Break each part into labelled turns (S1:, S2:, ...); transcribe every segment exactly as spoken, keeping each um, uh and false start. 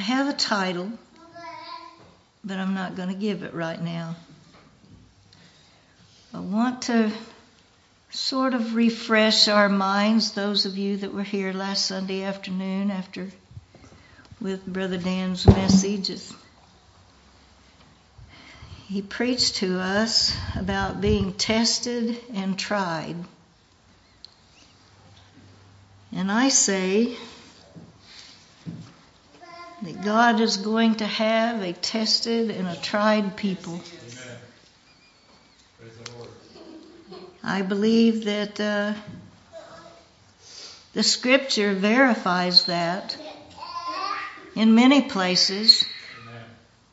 S1: I have a title, but I'm not going to give it right now. I want to sort of refresh our minds, those of you that were here last Sunday afternoon after with Brother Dan's message. He preached to us about being tested and tried. And I say that God is going to have a tested and a tried people.
S2: Amen. Praise the Lord.
S1: I believe that uh, the Scripture verifies that in many places.
S2: Amen.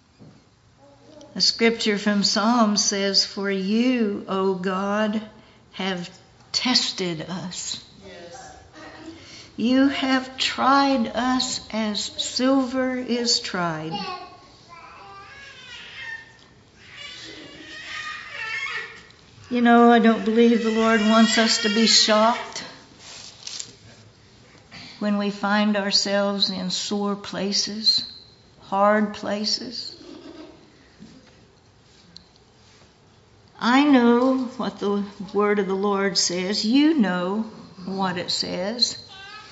S1: A scripture from Psalms says, "For you, O God, have tested us.
S3: Yes.
S1: You have tried us as silver is tried." You know, I don't believe the Lord wants us to be shocked when we find ourselves in sore places, hard places. I know what the word of the Lord says. You know what it says.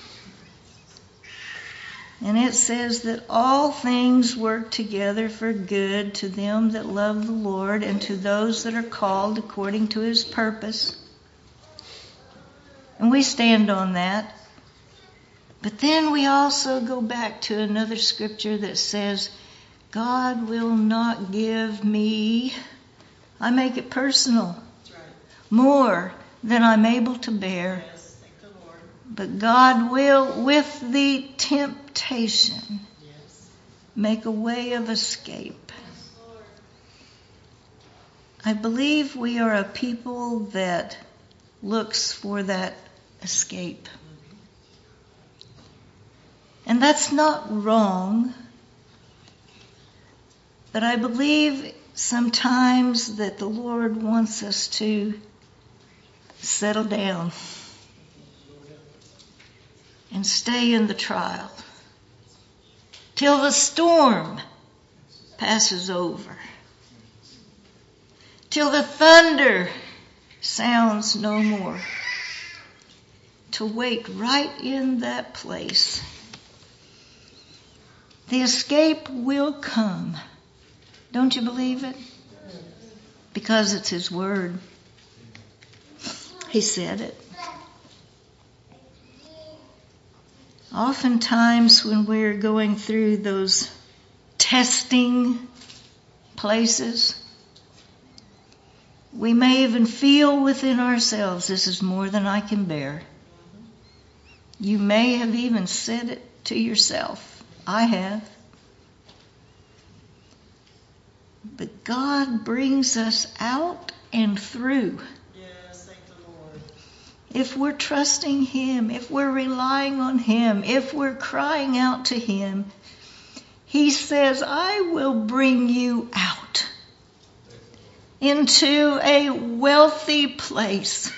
S1: And it says that all things work together for good to them that love the Lord and to those that are called according to His purpose. And we stand on that. But then we also go back to another scripture that says, God will not give me, I make it personal,
S3: That's right.
S1: more than I'm able to bear.
S3: Yes, thank the Lord.
S1: But God will, with the temptation,
S3: Yes.
S1: make a way of escape.
S3: Yes, Lord.
S1: I believe we are a people that looks for that escape. And that's not wrong. But I believe sometimes that the Lord wants us to settle down and stay in the trial till the storm passes over, till the thunder sounds no more, to wait right in that place. The escape will come. Don't you believe it? Because it's His word. He said it. Oftentimes when we're going through those testing places, we may even feel within ourselves, this is more than I can bear. You may have even said it to yourself. I have. But God brings us out and through.
S3: Yes, thank the Lord.
S1: If we're trusting Him, if we're relying on Him, if we're crying out to Him, He says, I will bring you out into a wealthy place.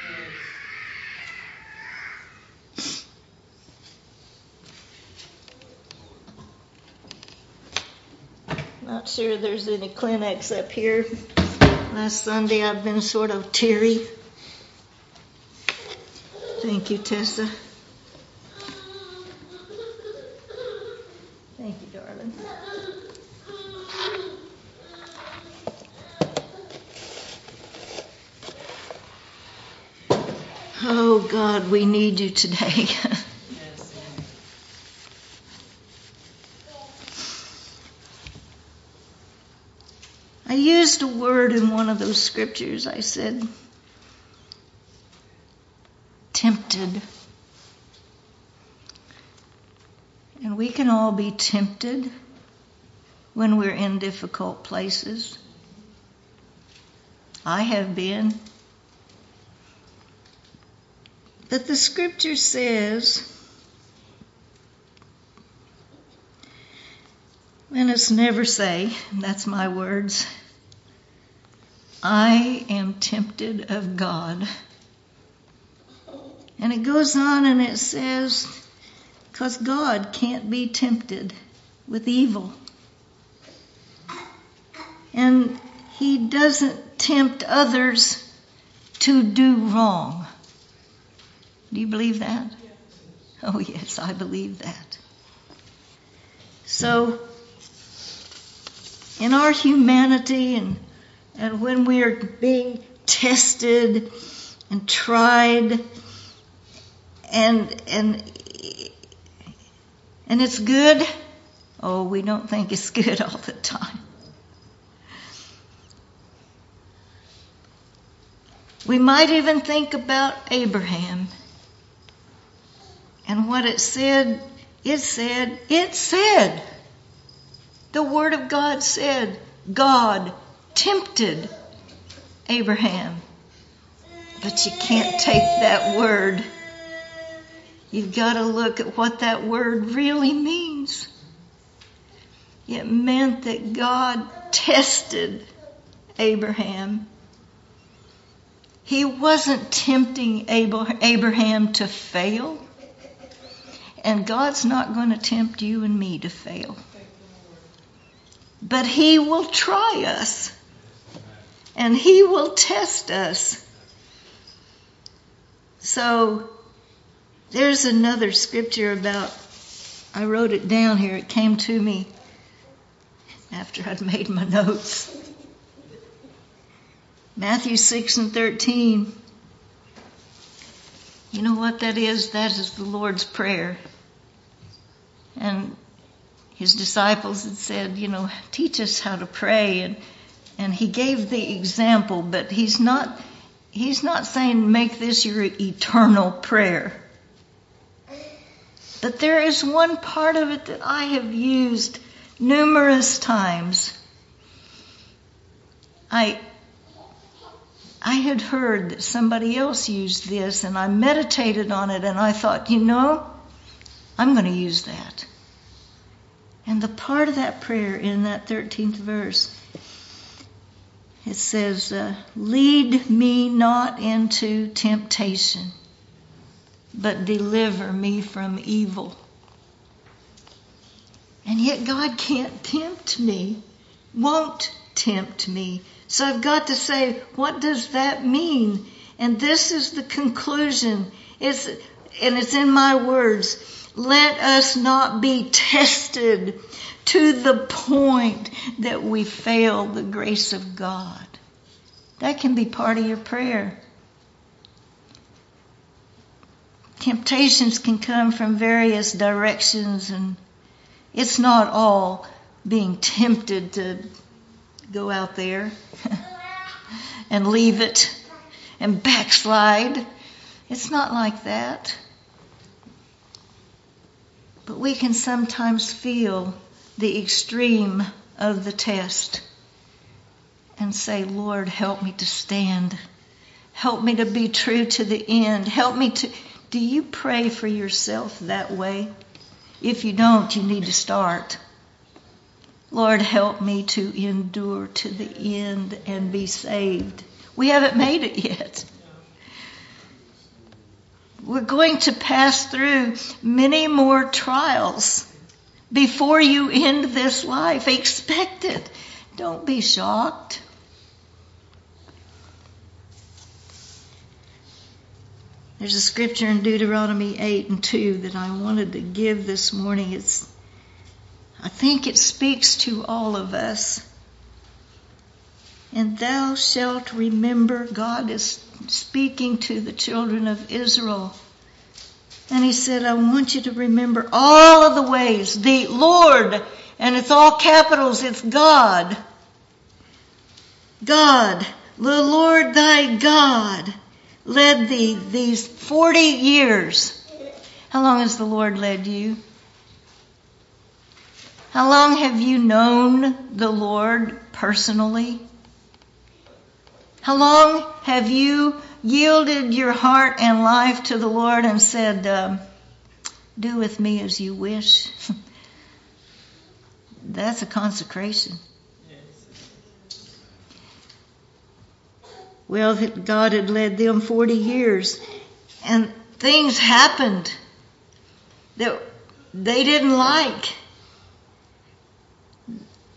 S1: Not sure there's any Kleenex up here. Last Sunday I've been sort of teary. Thank you, Tessa. Thank you, darling. Oh, God, we need you today.
S3: Yes.
S1: I used a word in one of those scriptures. I said, tempted. And we can all be tempted when we're in difficult places. I have been. But the scripture says, and it's never say, that's my words, I am tempted of God. And it goes on and it says, because God can't be tempted with evil. And he doesn't tempt others to do wrong. Do you believe that? Oh yes, I believe that. So, in our humanity and, and when we are being tested and tried and and and it's good, oh, we don't think it's good all the time. We might even think about Abraham and what it said. It said, it said, the Word of God said, God tempted Abraham. But you can't take that word. You've got to look at what that word really means. It meant that God tested Abraham. He wasn't tempting Abraham to fail. And God's not going to tempt you and me to fail. But He will try us. And He will test us. So, there's another scripture about, I wrote it down here, it came to me after I'd made my notes. Matthew six and thirteen. You know what that is? That is the Lord's Prayer. And His disciples had said, you know, teach us how to pray. And, and He gave the example, but He's not, He's not saying make this your eternal prayer. But there is one part of it that I have used numerous times. I I had heard that somebody else used this, and I meditated on it, and I thought, you know, I'm going to use that. And the part of that prayer in that thirteenth verse, it says, uh, lead me not into temptation, but deliver me from evil. And yet God can't tempt me, won't tempt me. So I've got to say, what does that mean? And this is the conclusion. It's, and it's in my words. Let us not be tested to the point that we fail the grace of God. That can be part of your prayer. Temptations can come from various directions, and it's not all being tempted to go out there and leave it and backslide. It's not like that. But we can sometimes feel the extreme of the test and say, Lord, help me to stand. Help me to be true to the end. Help me to... Do you pray for yourself that way? If you don't, you need to start. Lord, help me to endure to the end and be saved. We haven't made it yet. We're going to pass through many more trials before you end this life. Expect it. Don't be shocked. There's a scripture in Deuteronomy eight and two that I wanted to give this morning. It's, I think it speaks to all of us. And thou shalt remember, God is speaking to the children of Israel. And He said, I want you to remember all of the ways. The Lord, and it's all capitals, it's God. God, the Lord thy God, led thee these forty years. How long has the Lord led you? How long have you known the Lord personally? How long have you yielded your heart and life to the Lord and said, um, do with me as you wish? That's a consecration. Well, God had led them forty years, and things happened that they didn't like.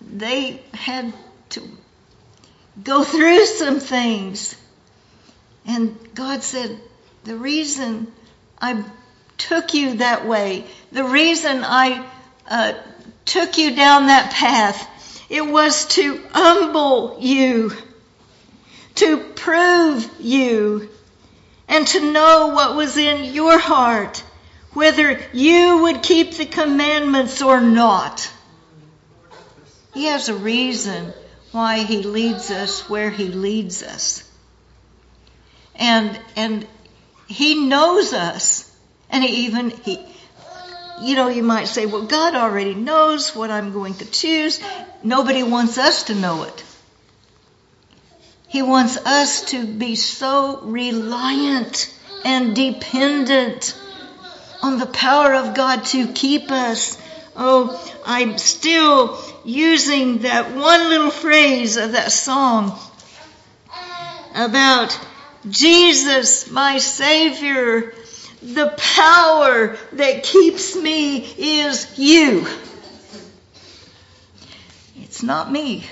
S1: they had to go through some things. And God said, the reason I took you that way, the reason I uh, took you down that path, it was to humble you, to prove you, and to know what was in your heart, whether you would keep the commandments or not. He has a reason why he leads us where he leads us. And and he knows us. And he even, he, you know, you might say, well, God already knows what I'm going to choose. Nobody wants us to know it. He wants us to be so reliant and dependent on the power of God to keep us. Oh, I'm still using that one little phrase of that song about Jesus, my Savior. The power that keeps me is you. It's not me.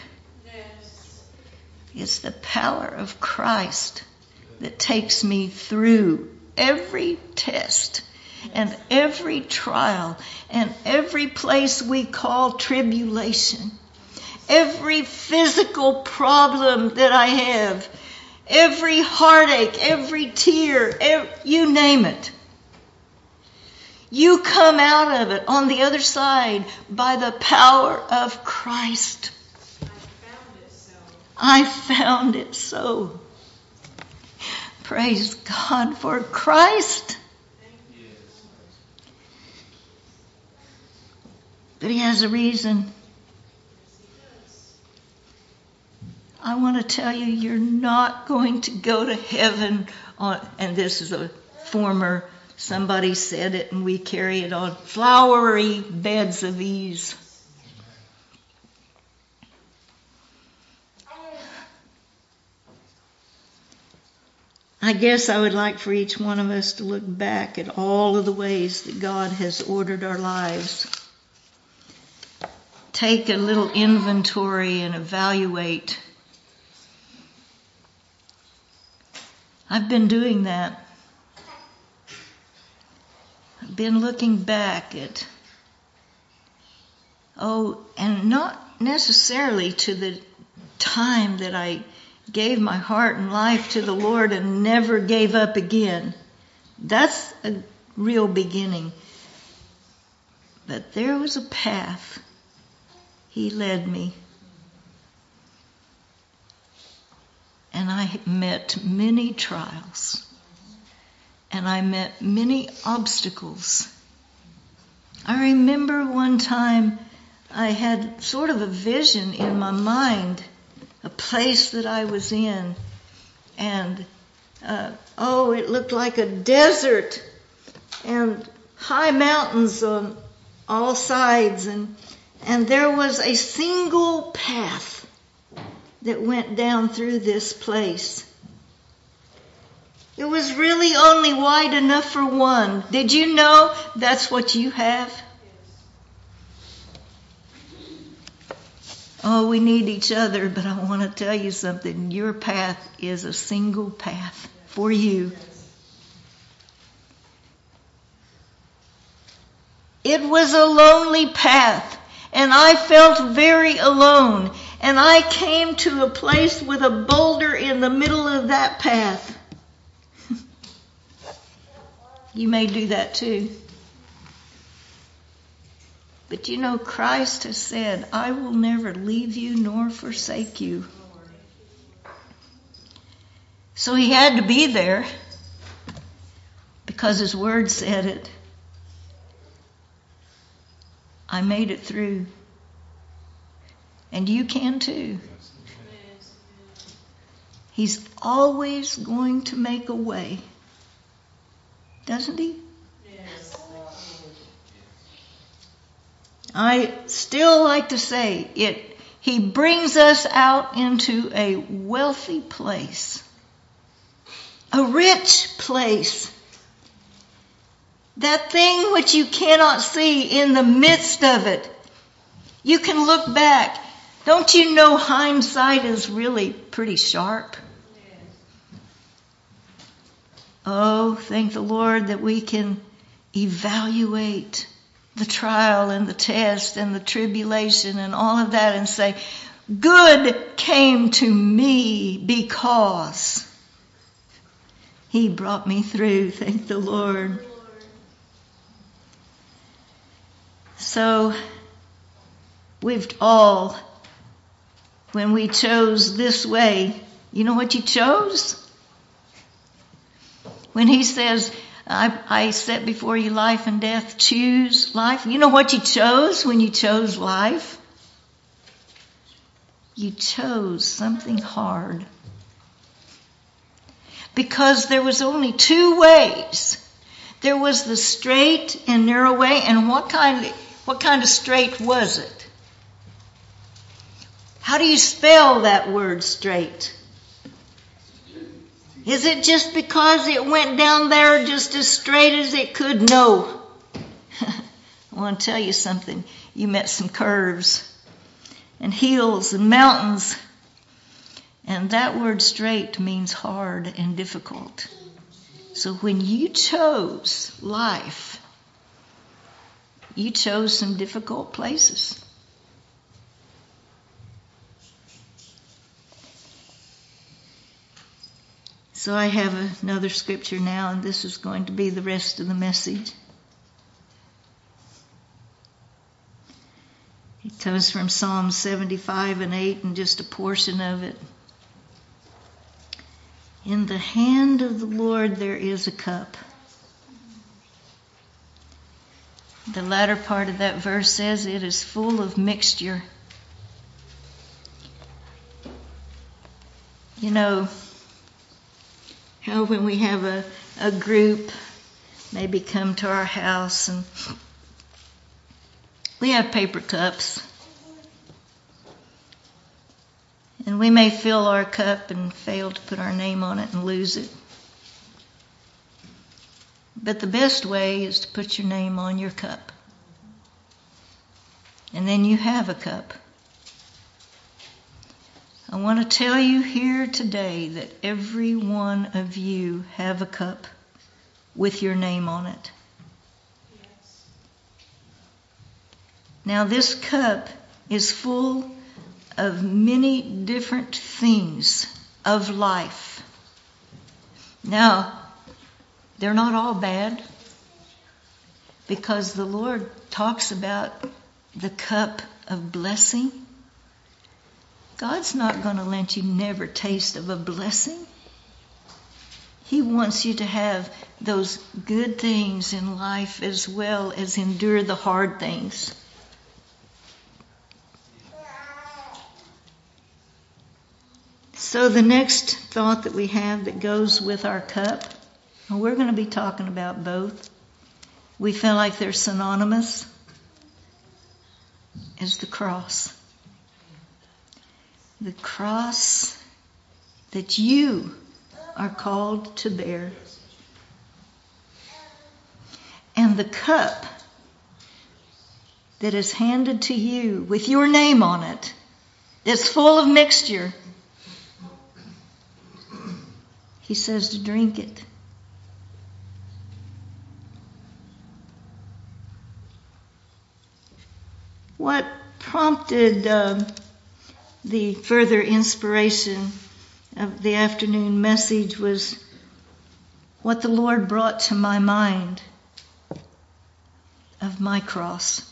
S1: It's the power of Christ that takes me through every test and every trial and every place we call tribulation. Every physical problem that I have, every heartache, every tear, every, you name it. You come out of it on the other side by the power of Christ. I found it so. Praise God for Christ. But he has a reason. I want to tell you, you're not going to go to heaven on, and this is a former, somebody said it and we carry it on, flowery beds of ease. I guess I would like for each one of us to look back at all of the ways that God has ordered our lives. Take a little inventory and evaluate. I've been doing that. I've been looking back at, oh, and not necessarily to the time that I gave my heart and life to the Lord and never gave up again. That's a real beginning. But there was a path. He led me. And I met many trials. And I met many obstacles. I remember one time I had sort of a vision in my mind, a place that I was in. And, uh, oh, it looked like a desert and high mountains on all sides. And, and there was a single path that went down through this place. It was really only wide enough for one. Did you know that's what you have? Oh, we need each other, but I want to tell you something. Your path is a single path for you. It was a lonely path, and I felt very alone. And I came to a place with a boulder in the middle of that path. You may do that too. But you know, Christ has said, I will never leave you nor forsake you. So he had to be there because his word said it. I made it through. And you can too. He's always going to make a way. Doesn't he?
S3: Yes.
S1: I still like to say it. He brings us out into a wealthy place. A rich place. That thing which you cannot see, in the midst of it, you can look back. Don't you know hindsight is really pretty sharp? Oh, thank the Lord that we can evaluate the trial and the test and the tribulation and all of that and say, good came to me because He brought me through. Thank the Lord. So we've all, when we chose this way, you know what you chose? When He says, I, I set before you life and death, choose life. You know what you chose when you chose life? You chose something hard. Because there was only two ways. There was the straight and narrow way, and what kind of, what kind of straight was it? How do you spell that word straight? Is it just because it went down there just as straight as it could? No. I want to tell you something. You met some curves and hills and mountains. And that word straight means hard and difficult. So when you chose life, you chose some difficult places. So I have another scripture now, and this is going to be the rest of the message. It comes from Psalm seventy-five and eight, and just a portion of it. In the hand of the Lord there is a cup. The latter part of that verse says it is full of mixture. You know, how when we have a, a group maybe come to our house and we have paper cups. And we may fill our cup and fail to put our name on it and lose it. But the best way is to put your name on your cup. And then you have a cup. I want to tell you here today that every one of you have a cup with your name on it. Yes. Now this cup is full of many different things of life. Now, they're not all bad, because the Lord talks about the cup of blessing. God's not going to let you never taste of a blessing. He wants you to have those good things in life as well as endure the hard things. So the next thought that we have that goes with our cup, and we're going to be talking about both. We feel like they're synonymous, is the cross. The cross that you are called to bear. And the cup that is handed to you with your name on it, that's full of mixture. He says to drink it. What prompted uh, the further inspiration of the afternoon message was what the Lord brought to my mind of my cross.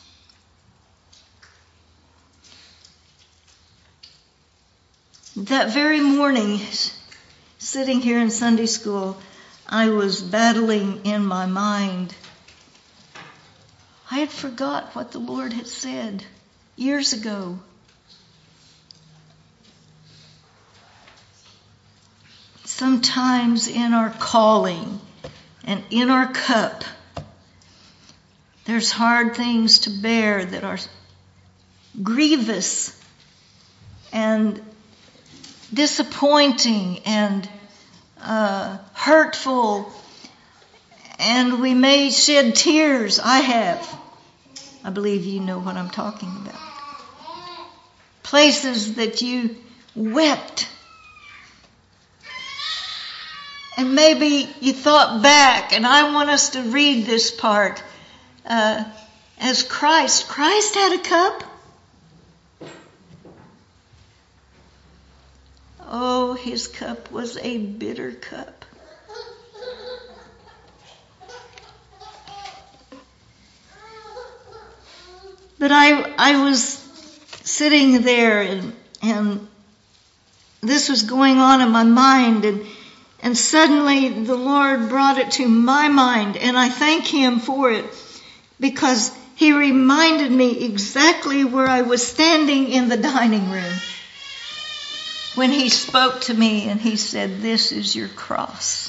S1: That very morning, sitting here in Sunday school, I was battling in my mind. I had forgot what the Lord had said years ago. Sometimes in our calling and in our cup, there's hard things to bear that are grievous and disappointing and uh, hurtful, and we may shed tears. I have. I believe you know what I'm talking about. places that you wept. And maybe you thought back, and I want us to read this part. Uh, as Christ, Christ had a cup. Oh, his cup was a bitter cup. But I I was sitting there and and this was going on in my mind, and and suddenly the Lord brought it to my mind, and I thank him for it, because he reminded me exactly where I was standing in the dining room when he spoke to me and he said, "This is your cross."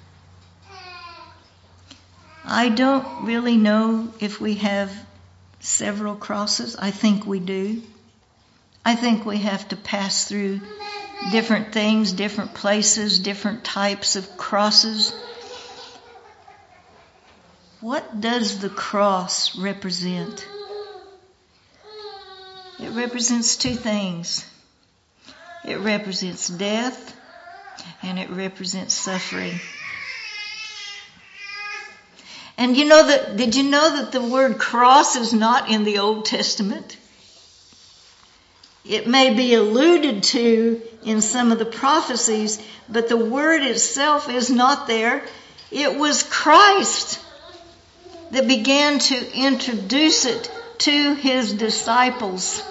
S1: I don't really know if we have several crosses. I think we do. I think we have to pass through different things, different places, different types of crosses. What does the cross represent? It represents two things. It represents death, and it represents suffering. And you know that, did you know that the word cross is not in the Old Testament? It may be alluded to in some of the prophecies, but the word itself is not there. It was Christ that began to introduce it to his disciples.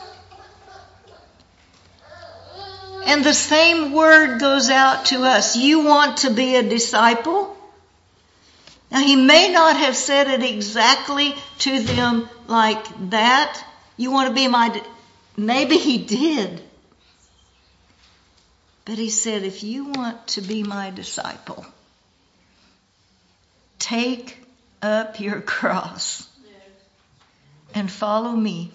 S1: And the same word goes out to us. You want to be a disciple? Now, he may not have said it exactly to them like that. You want to be my... Di- Maybe he did. But he said, if you want to be my disciple, take up your cross and follow me.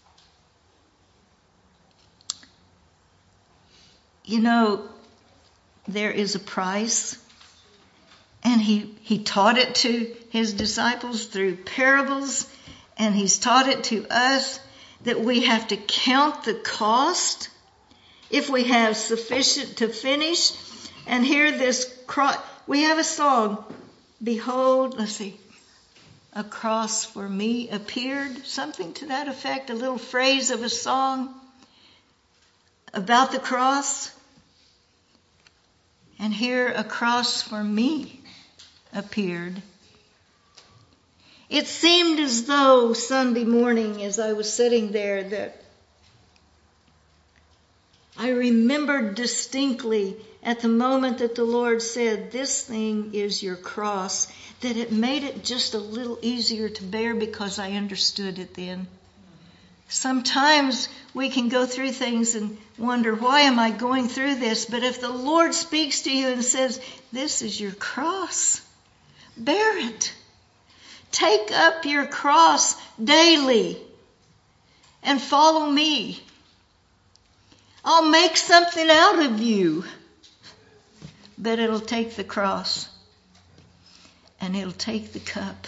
S1: You know, there is a price. And he, he taught it to his disciples through parables. And he's taught it to us that we have to count the cost if we have sufficient to finish. And hear this cross. We have a song. Behold, let's see. A cross for me appeared. Something to that effect. A little phrase of a song about the cross. And here a cross for me appeared. It seemed as though Sunday morning, as I was sitting there, that I remembered distinctly at the moment that the Lord said, "This thing is your cross," that it made it just a little easier to bear because I understood it then. Sometimes we can go through things and wonder, why am I going through this? But if the Lord speaks to you and says, "This is your cross," bear it. Take up your cross daily and follow me. I'll make something out of you. But it'll take the cross and it'll take the cup.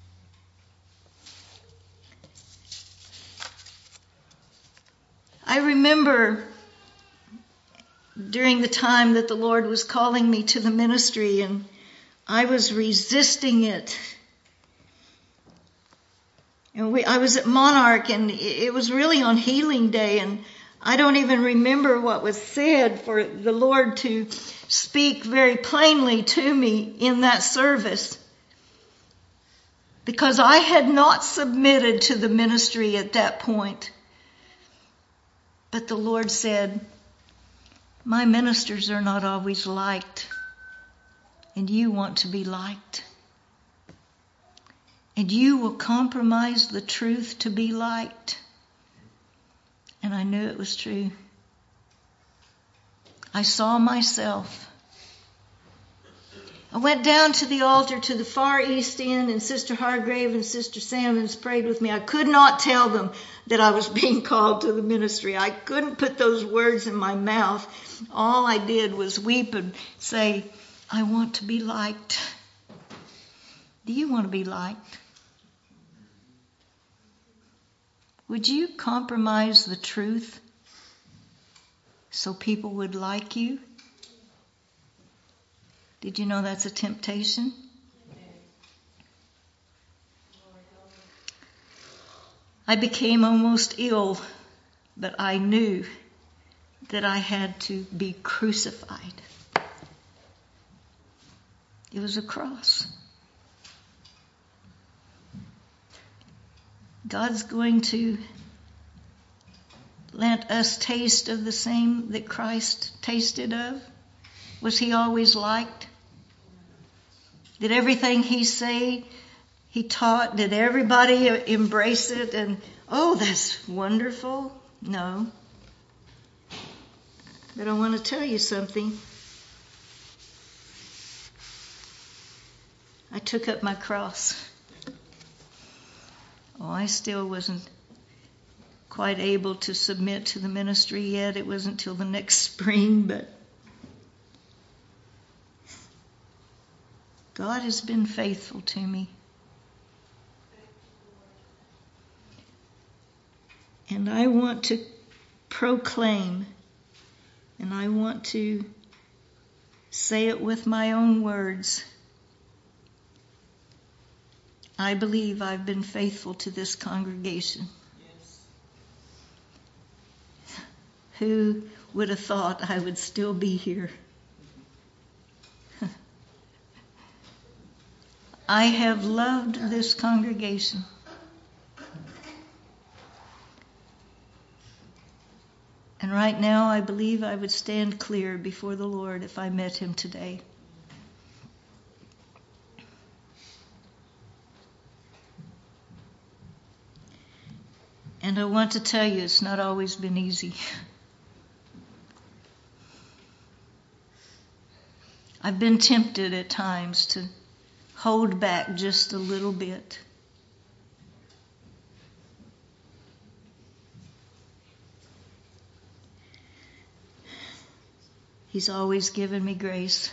S1: I remember during the time that the Lord was calling me to the ministry, and I was resisting it. And we, I was at Monarch, and it was really on Healing Day, and I don't even remember what was said for the Lord to speak very plainly to me in that service, because I had not submitted to the ministry at that point. But the Lord said, "My ministers are not always liked, and you want to be liked. And you will compromise the truth to be liked." And I knew it was true. I saw myself. I went down to the altar to the far east end, and Sister Hargrave and Sister Sammons prayed with me. I could not tell them that I was being called to the ministry. I couldn't put those words in my mouth. All I did was weep and say, "I want to be liked." Do you want to be liked? Would you compromise the truth so people would like you? Did you know that's a temptation? I became almost ill, but I knew that I had to be crucified. It was a cross. God's going to let us taste of the same that Christ tasted of. Was he always liked? Did everything he say, he taught, did everybody embrace it and, oh, that's wonderful? No. But I want to tell you something. I took up my cross. Oh, I still wasn't quite able to submit to the ministry yet. It wasn't till the next spring, but God has been faithful to me. And I want to proclaim, and I want to say it with my own words. I believe I've been faithful to this congregation.
S3: Yes.
S1: Who would have thought I would still be here? I have loved this congregation. And right now I believe I would stand clear before the Lord if I met him today. And I want to tell you, it's not always been easy. I've been tempted at times to hold back just a little bit. He's always given me grace.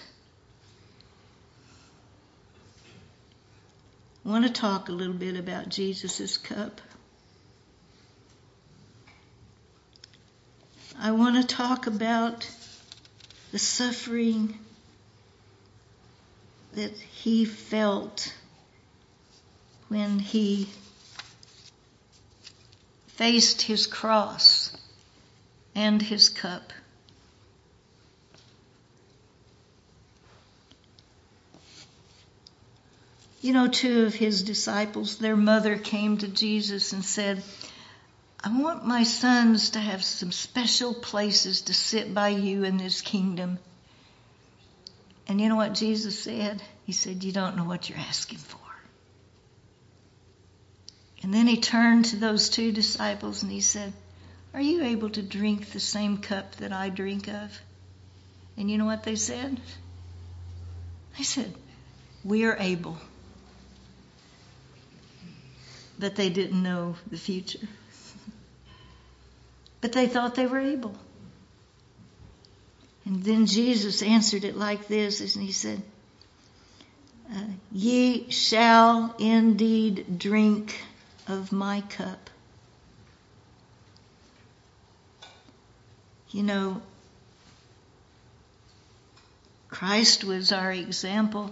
S1: I want to talk a little bit about Jesus' cup. I want to talk about the suffering that he felt when he faced his cross and his cup. You know, two of his disciples, their mother came to Jesus and said, I want my sons to have some special places to sit by you in this kingdom. And you know what Jesus said? He said, you don't know what you're asking for. And then he turned to those two disciples and he said, are you able to drink the same cup that I drink of? And you know what they said? They said, we are able. But they didn't know the future. But they thought they were able. And then Jesus answered it like this, and he said, uh, ye shall indeed drink of my cup. You know, Christ was our example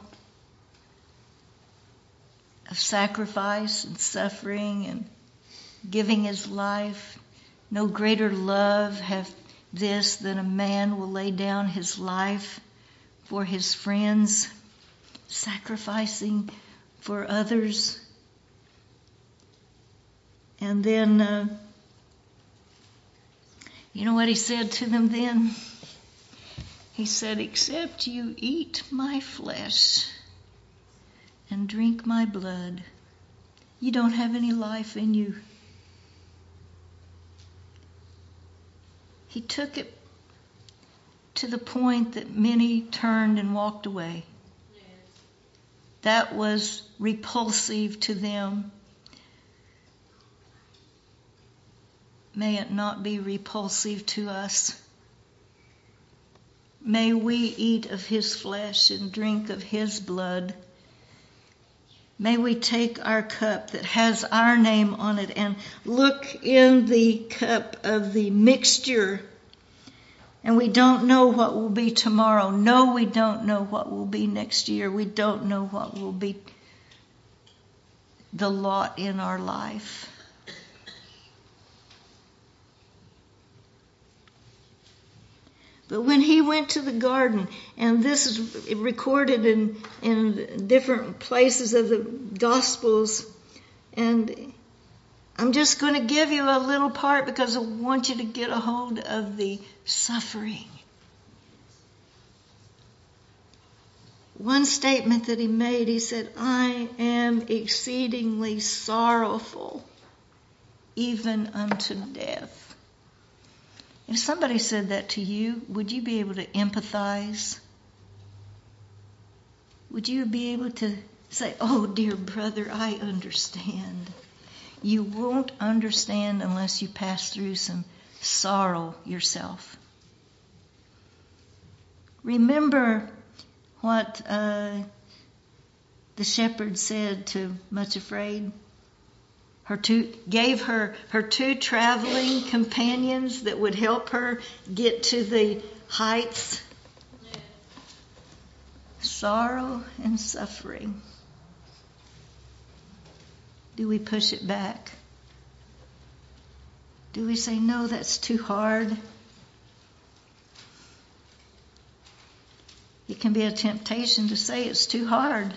S1: of sacrifice and suffering and giving his life. No greater love hath this than a man will lay down his life for his friends, sacrificing for others. And then, uh, you know what he said to them then? He said, except you eat my flesh and drink my blood, you don't have any life in you. He took it to the point that many turned and walked away. Yes. That was repulsive to them. May it not be repulsive to us. May we eat of his flesh and drink of his blood. May we take our cup that has our name on it and look in the cup of the mixture And we don't know what will be tomorrow. No, we don't know what will be next year. We don't know what will be the lot in our life. But when he went to the garden, and this is recorded in, in different places of the Gospels, and I'm just going to give you a little part because I want you to get a hold of the suffering. One statement that he made, he said, I am exceedingly sorrowful, even unto death. If somebody said that to you, would you be able to empathize? Would you be able to say, oh, dear brother, I understand? You won't understand unless you pass through some sorrow yourself. Remember what uh, the shepherd said to Much Afraid? Her two, gave her her two traveling companions that would help her get to the heights. Sorrow and suffering. Do we push it back? Do we say, no, that's too hard? It can be a temptation to say it's too hard.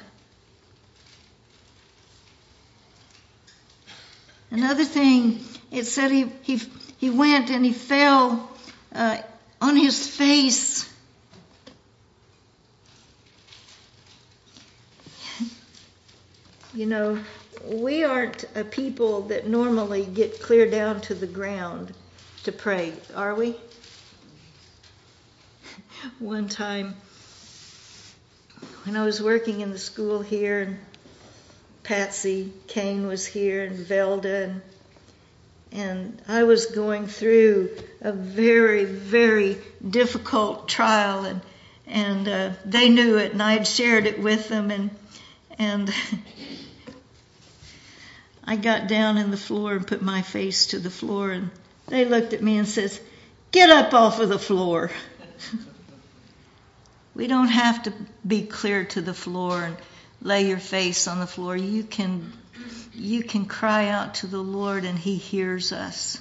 S1: Another thing, it said he he he went and he fell uh, on his face. You know, we aren't a people that normally get clear down to the ground to pray, are we? One time, when I was working in the school here, and Patsy Kane was here, and Velda, and, and I was going through a very, very difficult trial, and and uh, they knew it, and I had shared it with them, and and I got down on the floor and put my face to the floor, and they looked at me and says, "Get up off of the floor." We don't have to be clear to the floor and lay your face on the floor. You can you can cry out to the Lord and He hears us.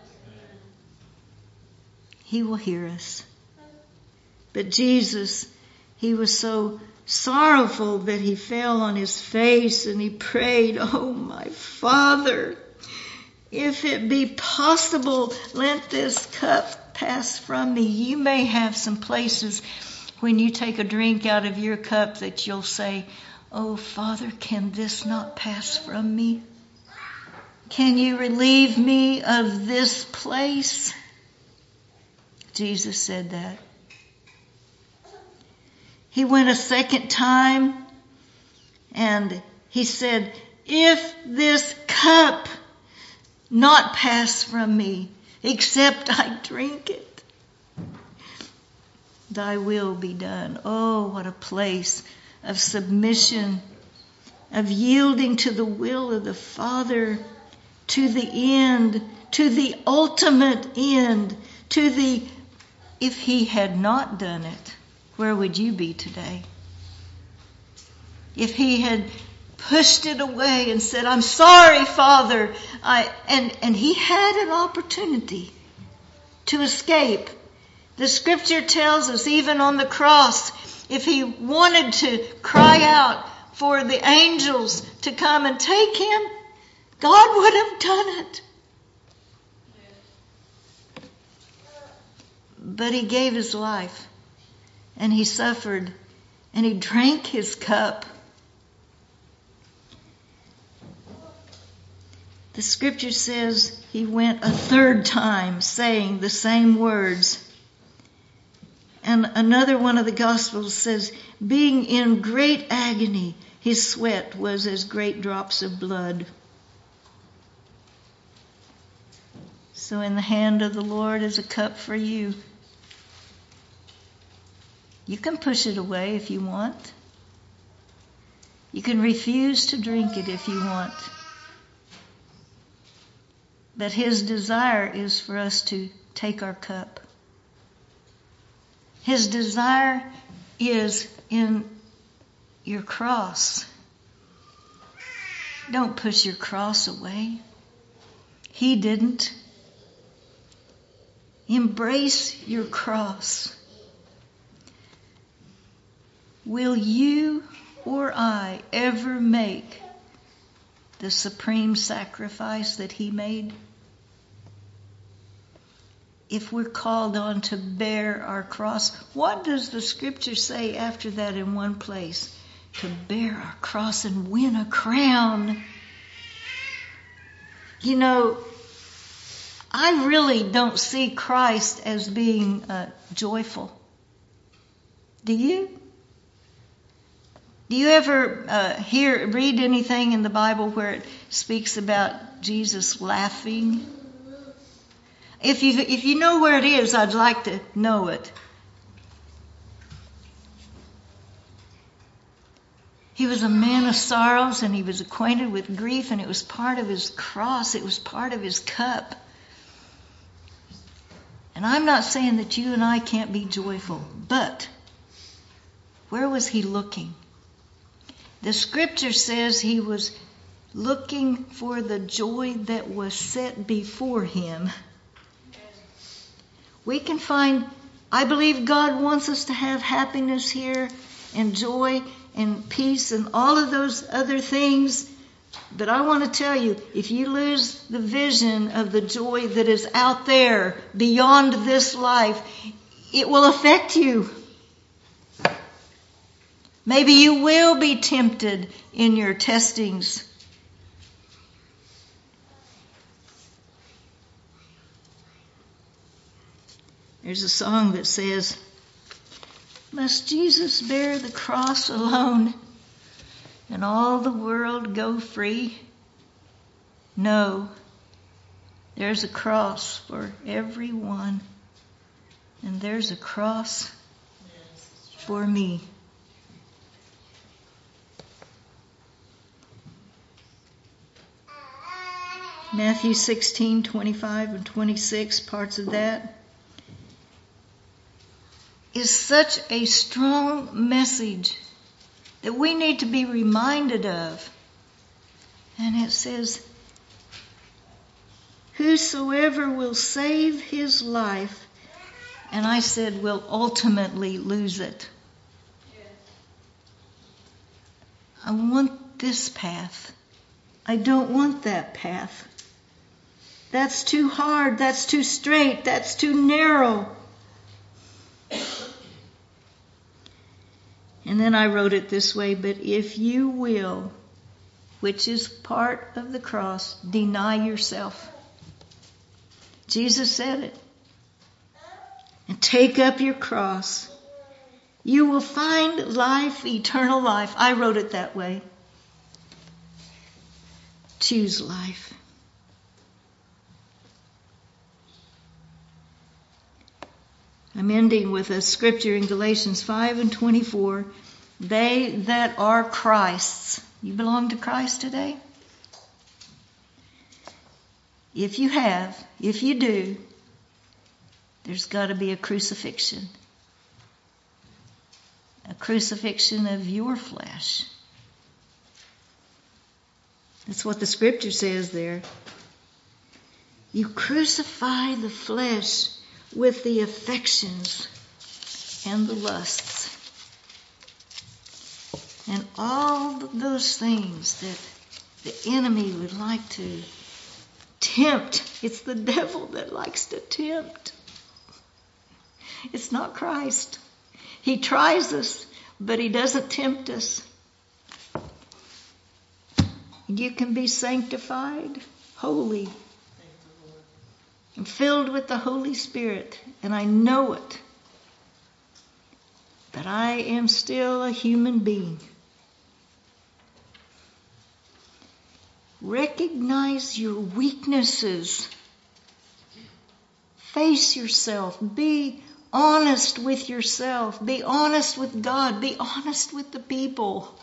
S1: He will hear us. But Jesus, He was so sorrowful that He fell on His face and He prayed, "Oh, my Father, if it be possible, let this cup pass from me." You may have some places when you take a drink out of your cup that you'll say, "Oh, Father, can this not pass from me? Can you relieve me of this place?" Jesus said that. He went a second time and He said, "If this cup not pass from me, except I drink it, Thy will be done." Oh, what a place of submission, of yielding to the will of the Father, to the end, to the ultimate end, to the, if He had not done it, where would you be today? If He had pushed it away and said, "I'm sorry, Father," I, and, and He had an opportunity to escape. The scripture tells us, even on the cross, if He wanted to cry out for the angels to come and take Him, God would have done it. But He gave His life, and He suffered, and He drank His cup. The scripture says He went a third time saying the same words. And another one of the Gospels says, being in great agony, His sweat was as great drops of blood. So in the hand of the Lord is a cup for you. You can push it away if you want. You can refuse to drink it if you want. But His desire is for us to take our cup His desire is in your cross. Don't push your cross away. He didn't. Embrace your cross. Will you or I ever make the supreme sacrifice that He made? If we're called on to bear our cross, what does the Scripture say after that in one place? To bear our cross and win a crown. You know, I really don't see Christ as being uh, joyful. Do you? Do you ever uh, hear, read anything in the Bible where it speaks about Jesus laughing? If you if you know where it is, I'd like to know it. He was a man of sorrows, and He was acquainted with grief, and it was part of His cross. It was part of His cup. And I'm not saying that you and I can't be joyful, but where was He looking? The Scripture says He was looking for the joy that was set before Him. We can find, I believe God wants us to have happiness here and joy and peace and all of those other things. But I want to tell you, if you lose the vision of the joy that is out there beyond this life, it will affect you. Maybe you will be tempted in your testings. There's a song that says, "Must Jesus bear the cross alone and all the world go free? No, there's a cross for everyone, and there's a cross for me." Matthew sixteen, twenty-five and twenty-six, parts of that, is such a strong message that we need to be reminded of. And it says, "Whosoever will save his life," and I said will ultimately lose it. I want this path. I don't want that path. That's too hard. That's too straight. That's too narrow. And then I wrote it this way, "But if you will," which is part of the cross, "deny yourself." Jesus said it. "And take up your cross. You will find life, eternal life." I wrote it that way. Choose life. I'm ending with a scripture in Galatians five and twenty-four. "They that are Christ's." You belong to Christ today? If you have, if you do, there's got to be a crucifixion. A crucifixion of your flesh. That's what the Scripture says there. You crucify the flesh with the affections and the lusts and all those things that the enemy would like to tempt. It's the devil that likes to tempt. It's not Christ. He tries us, but he doesn't tempt us. You can be sanctified, holy, and filled with the Holy Spirit, and I know it. But I am still a human being. Recognize your weaknesses. Face yourself. Be honest with yourself. Be honest with God. Be honest with the people.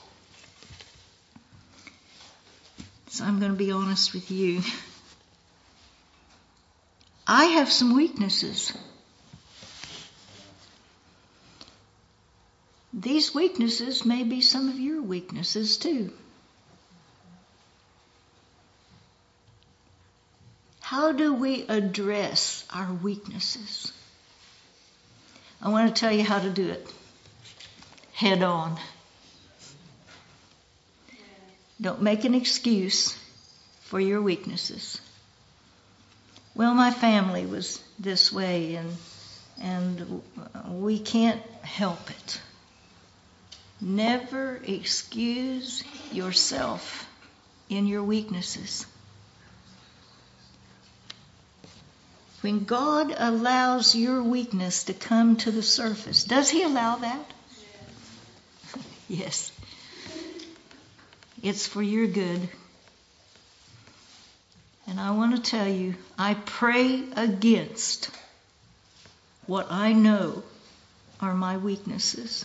S1: So I'm going to be honest with you. I have some weaknesses. these weaknesses may be some of your weaknesses too. How do we address our weaknesses? I want to tell you how to do it. Head on. Don't make an excuse for your weaknesses. Well, my family was this way, and and we can't help it. Never excuse yourself in your weaknesses. When God allows your weakness to come to the surface, does He allow that? Yes. It's for your good. And I want to tell you, I pray against what I know are my weaknesses.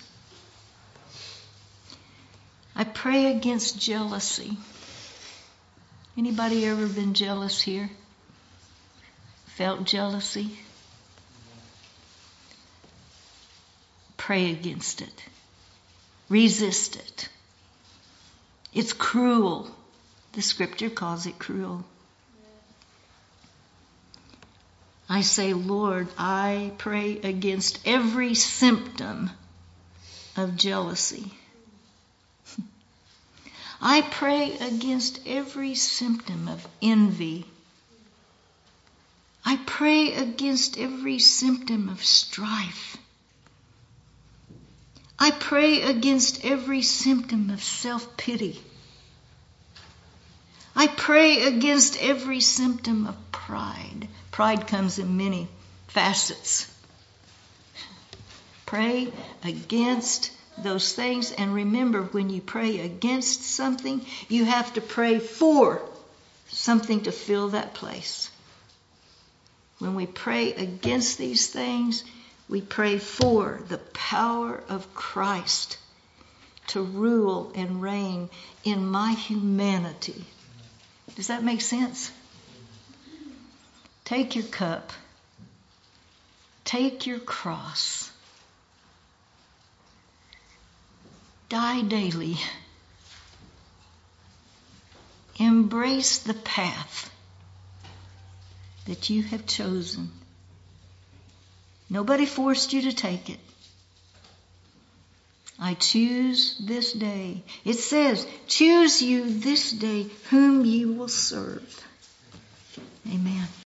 S1: I pray against jealousy. Anybody ever been jealous here? Felt jealousy? Pray against it. Resist it. It's cruel. The scripture calls it cruel. I say, Lord, I pray against every symptom of jealousy. I pray against every symptom of envy. I pray against every symptom of strife. I pray against every symptom of self-pity. I pray against every symptom of pride. Pride comes in many facets. Pray against those things, and remember, when you pray against something, you have to pray for something to fill that place. When we pray against these things, we pray for the power of Christ to rule and reign in my humanity. Does that make sense? Take your cup. Take your cross. Die daily. Embrace the path that you have chosen. Nobody forced you to take it. I choose this day. It says, choose you this day whom you will serve. Amen.